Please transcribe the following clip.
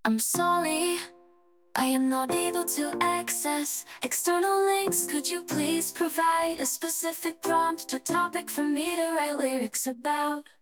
I'm sorry, I am not able to access external links. Could you please provide a specific prompt or topic for me to write lyrics about?